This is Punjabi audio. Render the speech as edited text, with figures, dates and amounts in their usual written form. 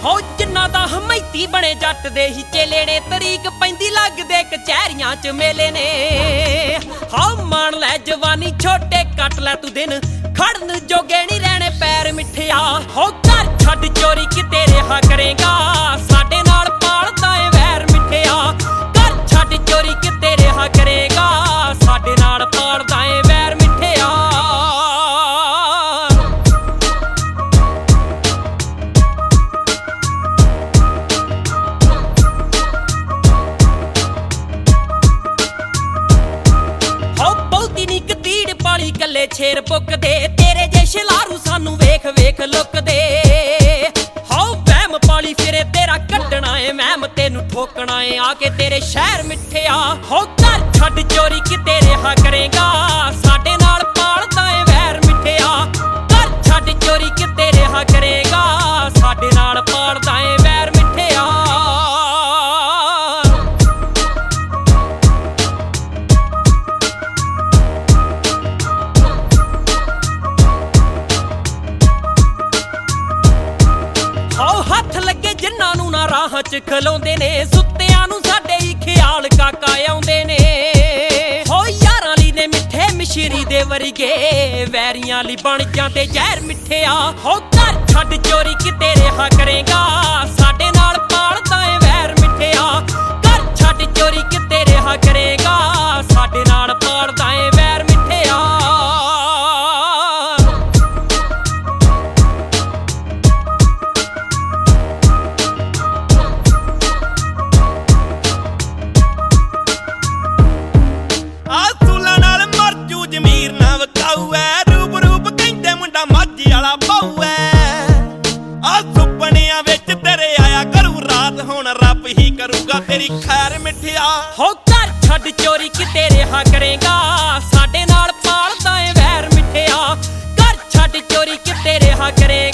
ਹੋ ਜਿੰਨਾ ਦਾ ਹਮੈਤੀ ਬਣੇ ਜੱਟ ਦੇ ਹੀ ਚੇਲੇ ਨੇ ਤਰੀਕ ਪੈਂਦੀ ਲੱਗਦੇ ਕਚਹਿਰੀਆਂ ਚ ਮੇਲੇ ਨੇ। ਹਾਂ ਮਾਣ ਲੈ ਜਵਾਨੀ ਛੋਟੇ ਕੱਟ ਲੈ ਤੂੰ ਦਿਨ ਖੜਨ ਜੋਗੇ ਨਹੀਂ ਰਹਿਣੇ ਪੈਰ ਮਿੱਠਿਆ। ਹੋ ਘਰ ਛੱਡ ਚੋਰੀ ਕਿਤੇ ਰਿਹਾ ਕਰੇਗਾ ਸਾਡੇ ਨਾਲ ਪਾਲਦਾ ਏ ਵੈਰ ਮਿੱਠਿਆ। ਘਰ ਛੱਡ ਚੋਰੀ ਕਿਤੇ ਰਿਹਾ ਕਰੇਗਾ ਸਾਡੇ ਨਾਲ ਪਾਲਦਾ ਏ ਵੈਰ ਮਿੱਠਿਆ। ਪਾਲੀ ਕੱਲੇ ਛੇਰ ਪੁੱਕਦੇ ਤੇਰੇ ਜੇ ਸ਼ਲਾਰੂ ਸਾਨੂੰ ਵੇਖ ਵੇਖ ਲੁੱਕਦੇ। ਹਾਉ ਵਹਿਮ ਪਾਲੀ ਫਿਰੇ ਤੇਰਾ ਕੱਢਣਾ ਏ ਮਹਿਮ ਤੈਨੂੰ ਠੋਕਣਾ ਏ ਆ ਕੇ ਤੇਰੇ ਸ਼ਹਿਰ ਮਿੱਠਿਆ। ਹੋ ਘਰ ਛੱਡ ਚੋਰੀ ਕਿਤੇ ਰਿਹਾ ਕਰੇਗਾ ਸਾਡੇ ਨਾਲ ਪਾਲਦਾ ਏ ਵੈਰ ਮਿੱਠਿਆ। ਘਰ ਛੱਡ ਚੋਰੀ ਕਿਤੇ ਰਿਹਾ ਕਰੇਗਾ ਸਾਡੇ ਨਾਲ ਪਾਲਦਾ ਏ ਵੈਰ ਮਿੱਠਿਆ। ਹੱਥ ਲੱਗੇ ਜਿਨ੍ਹਾਂ ਨੂੰ ਨਾ ਰਾਹ ਚ ਖਲੋਂਦੇ ਨੇ ਸੁੱਤਿਆਂ ਨੂੰ ਸਾਡੇ ਹੀ ਖਿਆਲ ਕਾਕਾ ਆਉਂਦੇ ਨੇ। ਹੋ ਯਾਰਾਂ ਲਈ ਨੇ ਮਿੱਠੇ ਮਿਸ਼ਰੀ ਦੇ ਵਰਗੇ ਵੈਰੀਆਂ ਲਈ ਬਣ ਜਾਂਦੇ ਜ਼ਹਿਰ ਮਿੱਠਿਆ। ਹੋ ਘਰ ਛੱਡ ਚੋਰੀ ਕਿਤੇ ਰਿਹਾ ਕਰੇਗਾ ਸਾਡੇ ਨਾਲ ਪਾਲਦਾ ਏ ਵੈਰ ਮਿੱਠਿਆ। ਘਰ ਛੱਡ ਚੋਰੀ ਕਿਤੇ ਰਿਹਾ ਕਰੇਗਾ ਸਾਡੇ ਨਾਲ ਪਾਲਦਾ ਏ ਵੈਰ ਮਿੱਠਿਆ। ਜ਼ਮੀਰ ਨਾ ਵਕਾਊ ਐ ਰੂਪ ਰੂਪ ਕਹਿੰਦੇ ਮੁੰਡਾ ਮਾਝੀ ਵਾਲਾ ਬਾਊ ਐ। ਆ ਸੁਪਨਿਆਂ ਵਿੱਚ ਤੇਰੇ ਆਇਆ ਕਰੂ ਰਾਤ ਹੁਣ ਰੱਬ ਹੀ ਕਰੂਗਾ ਤੇਰੀ ਖੈਰ ਮਿੱਠਿਆ। ਹੋ ਘਰ ਛੱਡ ਚੋਰੀ ਕਿਤੇ ਰਿਹਾ ਕਰੇਗਾ ਸਾਡੇ ਨਾਲ ਪਾਲਦਾ ਏ ਵੈਰ ਮਿੱਠਿਆ। ਘਰ ਛੱਡ ਚੋਰੀ ਕਿਤੇ ਰਿਹਾ ਕਰੇਗਾ